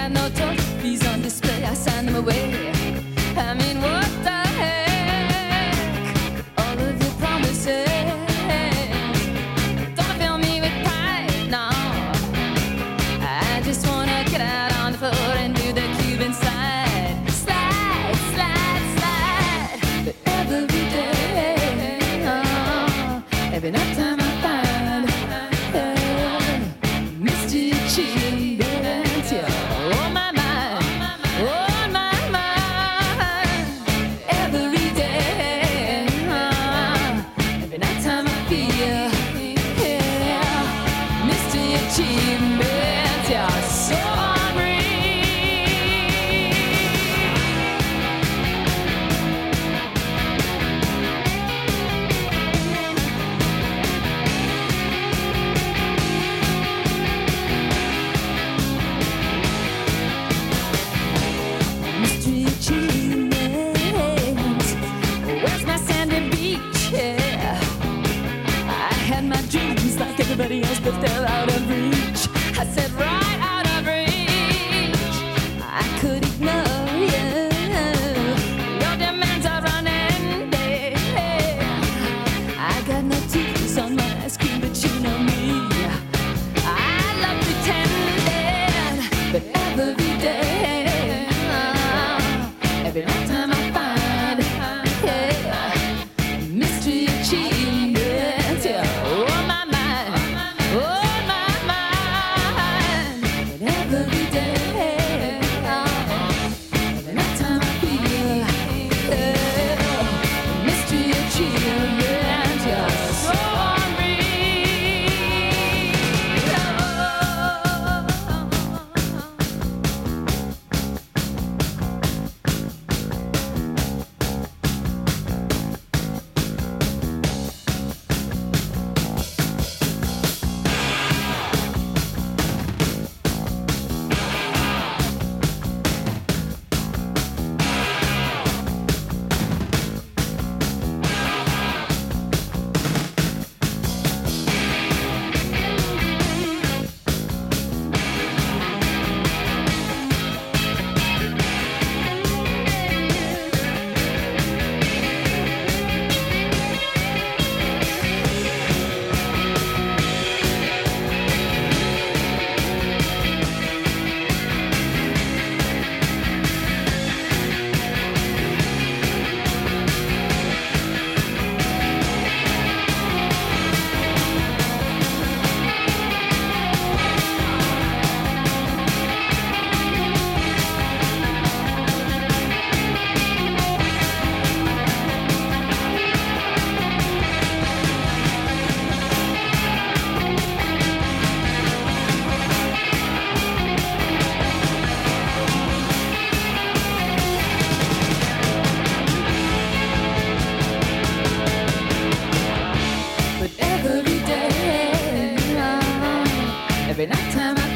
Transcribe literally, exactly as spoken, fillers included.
got no trophies on display, I sign them away. I mean, what the heck? All of your promises don't fill me with pride, no. I just wanna get out on the floor and do the Cuban slide. Slide, slide, slide. But every day, oh, every night time I find uh, Mister Achievement, yeah, oh my mind, oh my mind. Every day, uh, every night time I feel, yeah, Mister Achievement, yeah, so hungry. Mystery achievement. Where's my sandy beach? Yeah. I had my dreams like everybody else, but they're out of reach. I said right out of reach. I could ignore you. Your demands are running dead. I got no teeth on my ice cream, but you know me. I love pretending, but every day, uh, every night time I find, yeah, mystery achievement, yeah, oh my mind, oh my mind. And every day, uh, every night time I feel, yeah, mystery achievement, yeah, so hungry. But every day, uh, every night time I